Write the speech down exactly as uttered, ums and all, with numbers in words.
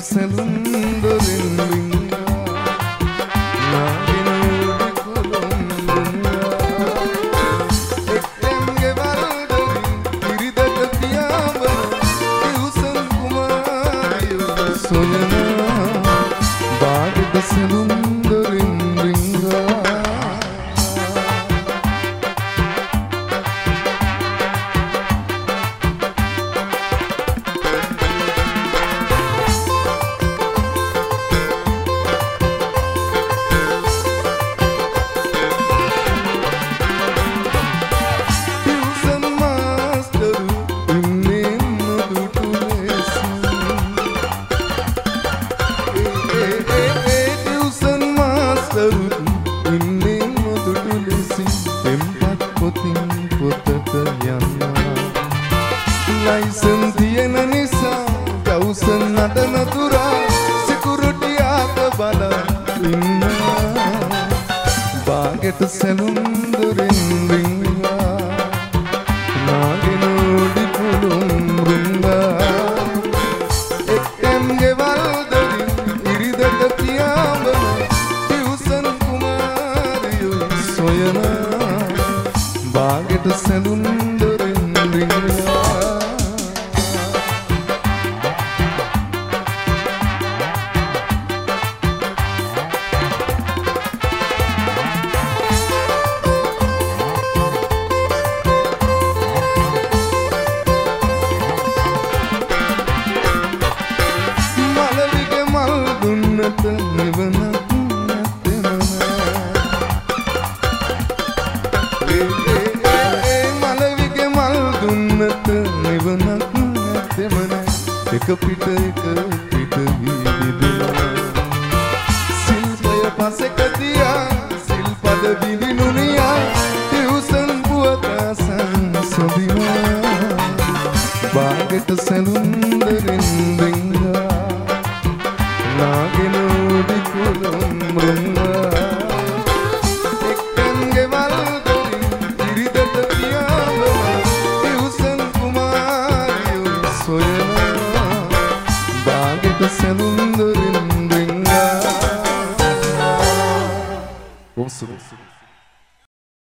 සැලුම් දොරින් රිංගා නාගෙන උඩි කොළොම්බුනා එක්තෙම් ගෙවල් දොරින් ඉරිදට තියාඹන තිවුසන් කුමාරියෝ සොයනා බාගෙට සැලුම් දොරින් රිංගා ලයිසන් තියෙන නිසා ගවුසන් නටන තුරා සිකුරුටි ආත බල ඉන්නවා බාගෙට සැලුම් දොරින් රිංගා නාගෙන උඩි කොළොම්බුනා එක්තෙම් ගෙවල් දොරින් ඉරිදට තියාඹන තිවුසන් කුමාරියෝ සොයනා බාගෙට සැලුම් දොරින් රිංගා නිවනක් මලවිගේ මල් දුන්නට නිවනක් නැතෙමන එක පිට එක පිට විදිදුනා සිල්පය පසෙක තියා සිල්පද විදිනුනියා තිවුසන් පුවත සංසදිනා බාගෙට සැලුම්